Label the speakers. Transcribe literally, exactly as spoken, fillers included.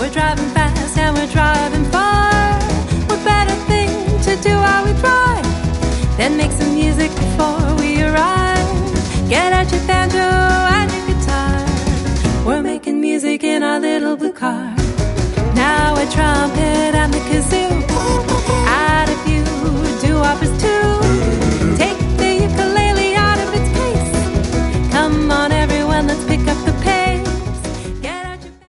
Speaker 1: We're driving fast and we're driving far. What better thing to do while we drive than make some music before we arrive? Get out your banjo and your guitar. We're making music in our little blue car. Now a trumpet and the kazoo